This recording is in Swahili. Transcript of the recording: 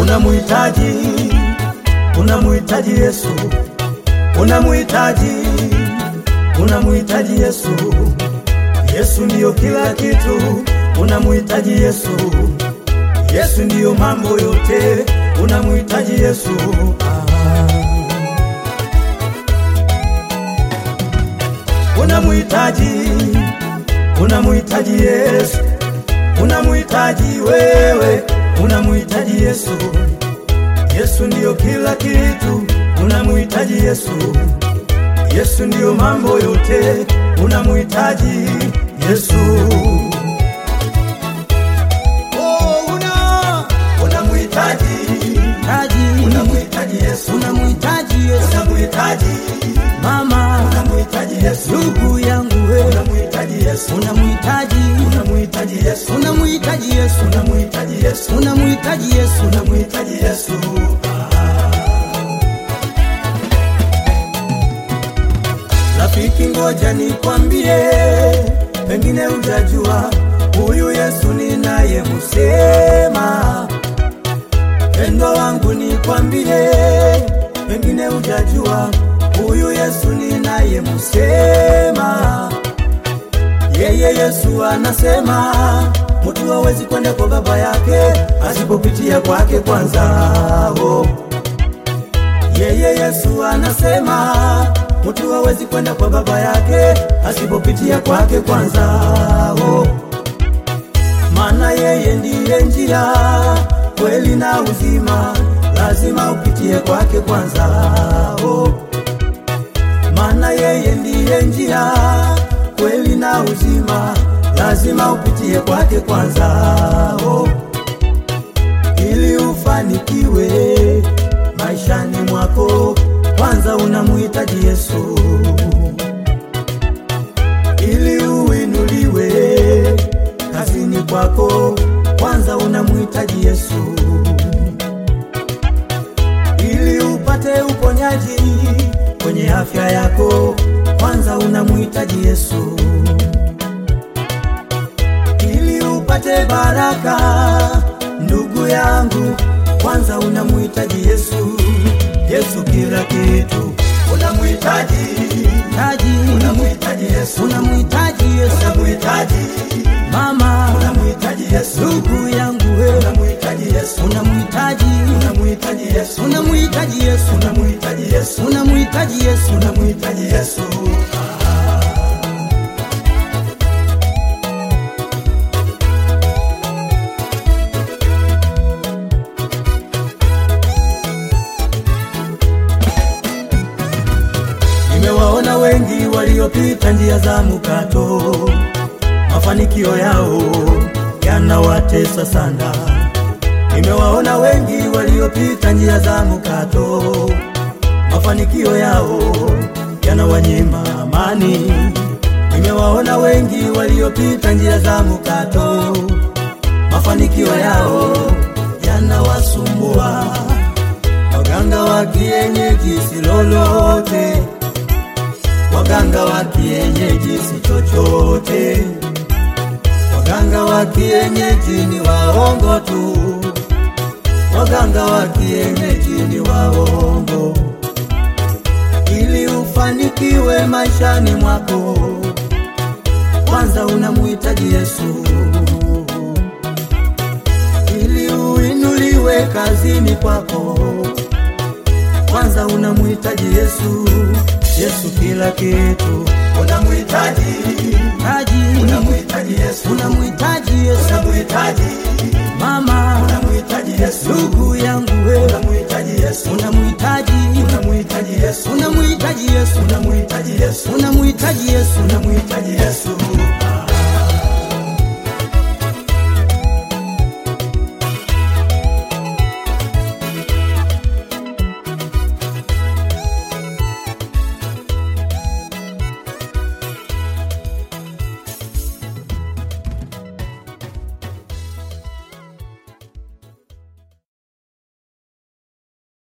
Unamuhitaji, unamuhitaji Yesu. Unamuhitaji, unamuhitaji Yesu. Yesu ndiyo kila kitu. Unamuhitaji Yesu. Yesu ndiyo mambo yote. Unamuhitaji Yesu. Unamuhitaji, unamuhitaji Yesu. Unamuhitaji wewe, unamuhitaji Yesu. Yesu ndiyo kila kitu. Unamuhitaji Yesu. Yesu ndiyo mambo yote. Unamuhitaji Yesu. Unamuhitaji, unamuhitaji Yesu. Unamuhitaji Yesu. Unamuhitaji Mama, unamuhitaji Yesu. ndugu yangu wewe, Unamuhitaji Yesu. unamuhitaji, Unamuhitaji Yesu. unamuhitaji Yesu. Unamuhitaji Yesu. Unamuhitaji Yesu. Unamuhitaji Yesu. Rafiki, ngoja nikwambie, pengine hujajua huyu Yesu ninayemsema. Pendo wangu nikwambie, pengine hujajua huyu Yesu ninayemsema. Yeye Yesu anasema mtu hawezi kwenda kwa baba yake asipopitia kwake kwanza. Yeye Yesu anasema mtu hawezi kwenda kwa baba yake asipopitia kwake kwanza. Maana yeye ndiye njia, kweli na uzima, lazima upitie kwake kwanza. Maana yeye ndiye njia, kweli na uzima, lazima upitie kwake kwanza. Ili ufanikiwe maishani mwako, kwanza unamuhitaji Yesu. Ili uinuliwe kazini kwako, kwanza unamuhitaji Yesu. Ili upate uponyaji kwenye afya yako, kwanza unamuhitaji Yesu. Ili upate baraka, ndugu yangu, kwanza unamuhitaji Yesu. Yesu kila kitu. Unamuhitaji, unamuhitaji Yesu. Unamuhitaji Yesu. Unamuhitaji Mama, unamuhitaji Yesu. ndugu yangu wewe, Unamuhitaji Yesu. unamuhitaji, Unamuhitaji Yesu. unamuhitaji Yesu. Unamuhitaji Yesu. Unamuhitaji Yesu. Unamuhitaji Yesu. Nimewaona wengi waliopita njia za mkato, mafanikio yao yanawatesa sana. Nimewaona wengi waliopita njia za mkato, mafanikio yao yanawanyima amani. Nimewaona wengi waliopita njia za mkato, mafanikio yao yanawasumbua. Waganga wa kienyeji si lolote, waganga wa kienyeji si chochote. Waganga wa kienyeji ni waongo tu. Waganga wa kienyeji ni waongo. Ili ufanikiwe maishani mwako, kwanza unamuhitaji Yesu. Ili uinuliwe kazini kwako, kwanza unamuhitaji Yesu. Yesu kila kitu. Unamuhitaji, unamuhitaji Yesu. Unamuhitaji Yesu. Unamuhitaji Mama, unamuhitaji Yesu. ndugu yangu wewe, Unamuhitaji Yesu. unamuhitaji, Unamuhitaji Yesu. unamuhitaji Yesu. Unamuhitaji Yesu. Unamuhitaji Yesu. Unamuhitaji Yesu.